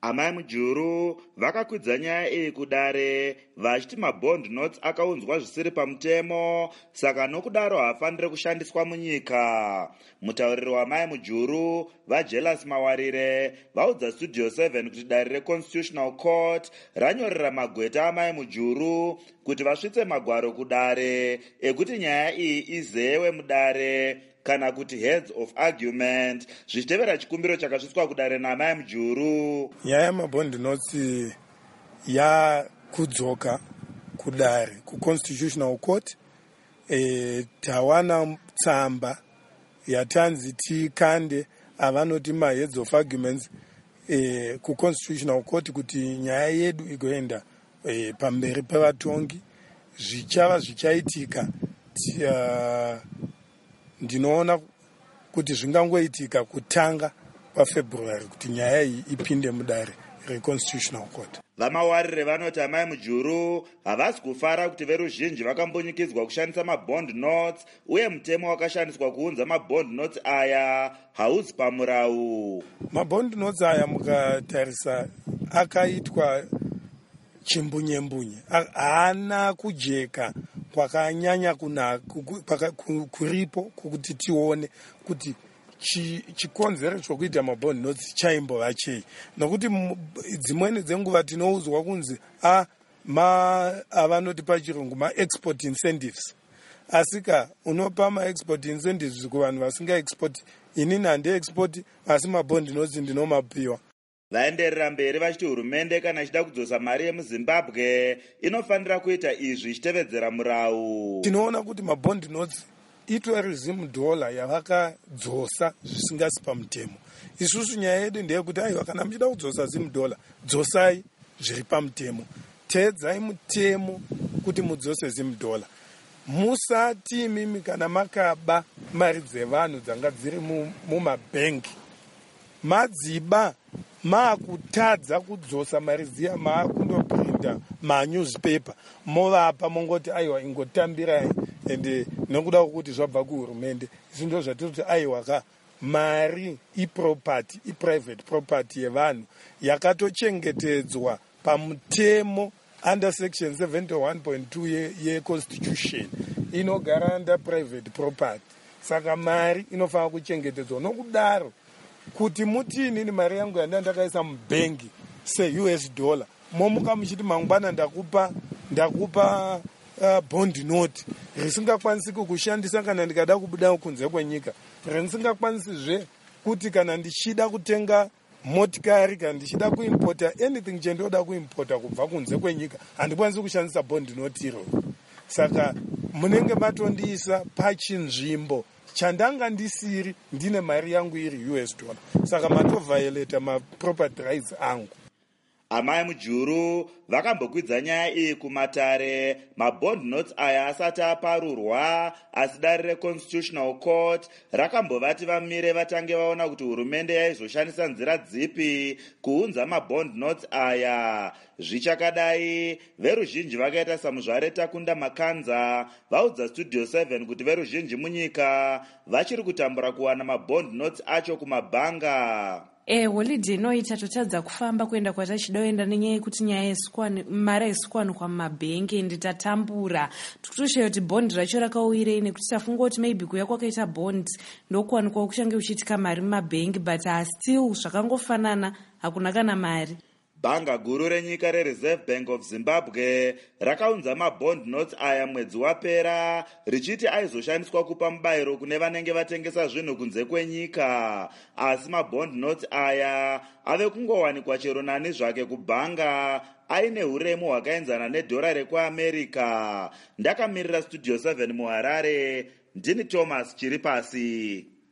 Amai Mujuru vakakwidza nyaya iyi kudare vachiti mabond notes akaunzwa zvisiri pamutemo, saka nokudaro haafaniri kushandiswa munyika. Mutauriri wamai Mujuru vaJealous Mawarire vaudza Studio 7 kuti dare reConstitutional Court ranyorera magweta amai Mujuru kuti vasvitse magwaro kudare ekuti nyaya iyi izewe mudare kana kuti heads of argument, zvichitevera chikumbiro chakasvitswa kudare namai Mujuru. Nyaya yamabond notes yakudzoka kudare kuConstitutional Court. Tawana tsamba yatanzi tikande avanoti heads of arguments kuConstitutional Court kuti nyaya yedu igoenda pamberi pevatongi. Zvichava zvichaitika ndinoona kuti zvingangoitika kutanga paFebruary kuti nyaya iyi ipinde mudare reConstitutional Court. Vamawarire vanoti amai Mujuru havasi kufara kuti veruzhinji vakambonyikidzwa kushandisa mabond notes uye mutemo wakashandiswa kuunza mabond notes aya hauzi pamurau. Mabond notes aya mukatarisa akaitwa chimbunyembunye, haana kujeka kwakanyanya kuripo kuti tione kuti chikonzero chokuita mabond notes chaimbova chei, nokuti dzimweni dzenguva tinoudzwa kunzi avanoti pachirungu ma-export incentives, asika unopa ma-export incentives kuvanhu vasinga-export. Inini handi-export asi mabond notes ndinomapiwa. Vaenderera mberi vachiti hurumende kana ichida kudzosa mari yemuZimbabwe inofanira kuita izvi ichitevedzera murau. Tinoona kuti mabond notes $20 yavakadzosa zvisingasi pamutemo. Isusu nyaya yedu ndeyekuti aiwa kana muchida kudzosa $10 dzosai zviri pamutemo. Teedzai mutemo kuti mudzose $10. Musati mimi kana makaba mari dzevanhu dzanga dziri mumabhengi madziba maakutadza kudzosa mari dziya maakundoprinta manewspaper movapa mongoti aiwa ingotambirai ende nokuda kwokuti zvabva kuhurumende. Izvi ndo zvatiri kuti aiwa mari iproperty, iprivate property yevanhu yakatochengetedzwa pamutemo under section 71.2 yeConstitution inogara under private property. Saka mari inofanira kuchengetedzwa. Nokudaro kuti mutini ni mari yangu yandakaisa mubhengi $US momuka muchiti mangwana ndakupa bond note risingakwanisi kushandisa kana ndikada kubuda kunze kwenyika, risingakwanisizve kuti kana ndichida kutenga motikari kana ndichida kuimpota anything chendoda kuimpota kubva kunze kwenyika handikwanisi kushandisa bond note iro. Saka munenge matondiisa pachinzvimbo chandanga ndisiri ndine mari yangu iri $. Saka matoviolate ma-property rights angu. Amai Mujuru vakambokwidza nyaya iyi kumatare mabond notes aya asati aparurwa, asi dare reConstitutional Court rakambovati vamire vatange vaona kuti hurumende yaizoshandisa nzira dzipi kuunza mabond notes aya. Zvichakadai, veruzhinji vakaita samuzvare Takunda Makanza vaudza Studio 7 kuti veruzhinji munyika vachiri kutambura kuwana mabond notes acho kumabhanga. Holiday inoita totadza kufamba kuenda kwatachidoenda nenyaya yekuti nyaya yeskwani mari yeswanikwa mumabhengi ende tatambura tikutoshayo kuti bond racho rakauyirei, nekuti tafunga kuti maybe kuya kwakaita bond ndokuwanikwa kuchange uchiitika mari mumabhengi, but still zvakangofanana, hakuna kana mari. Bhanga guru renyika reReserve Bank of Zimbabwe rakaunza mabond notes aya mwedzi wapera richiti aizoshandiswa kupa mubayiro kune vanenge vatengesa zvinhu kunze kwenyika, asi mabond notes aya ave kungowanikwa chero nani zvake kubhanga aine huremu hwakaenzana $1 rekuAmerica. Ndakamirira Studio 7 muHarare, ndini Thomas Chiripasi.